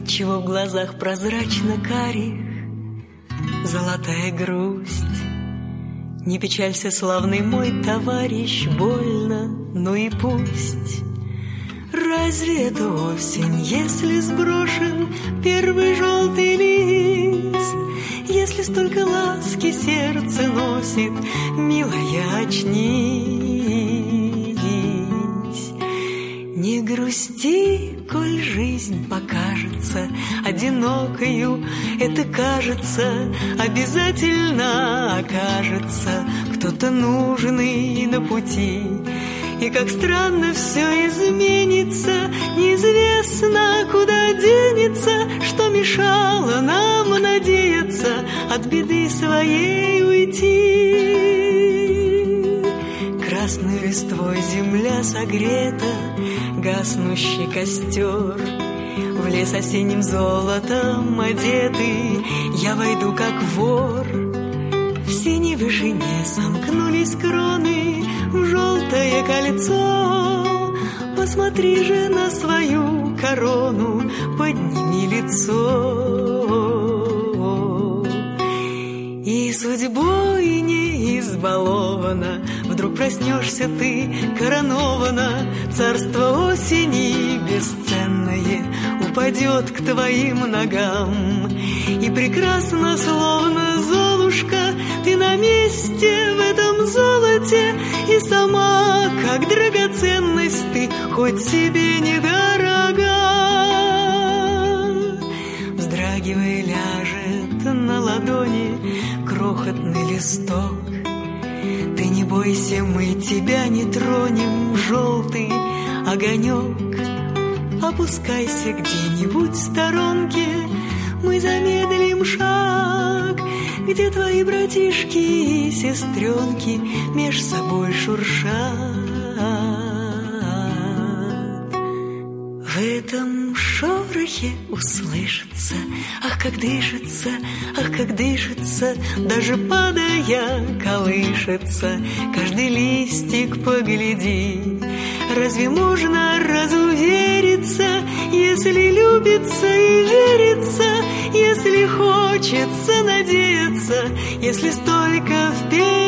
Отчего в глазах прозрачно-карих золотая грусть? Не печалься, славный мой товарищ, больно, ну и пусть. Разве это осень, если сброшен первый желтый лист? Если столько ласки сердце носит, милая, очнись. Не грусти, коль жизнь покажется одинокою, это кажется, обязательно окажется кто-то нужный на пути. И как странно все изменится, неизвестно, куда денется, что мешало нам надеяться от беды своей уйти. Красной листвой земля согрета, гаснущий костер, в лес осенним золотом одетый я войду как вор. В синей вышине сомкнулись кроны в желтое кольцо. Посмотри же на свою корону, подними лицо. И судьбой не избалована, вдруг проснешься ты коронована. Царство осени бесценное упадет к твоим ногам. И прекрасно, словно Золушка, ты на месте в этом золоте. И сама, как драгоценность, ты хоть себе недорога. Вздрагивая, ляжет на ладони крохотный листок. Ты не бойся, мы тебя не тронем, желтый огонек. Опускайся где-нибудь в сторонке, мы замедлим шаг, где твои братишки и сестренки меж собой шуршат. В этом шорохе услышится, ах, как дышится, ах, как дышится, даже падая колышется каждый листик, погляди. Разве можно разувериться, если любится и верится, если хочется надеяться, если столько впереди?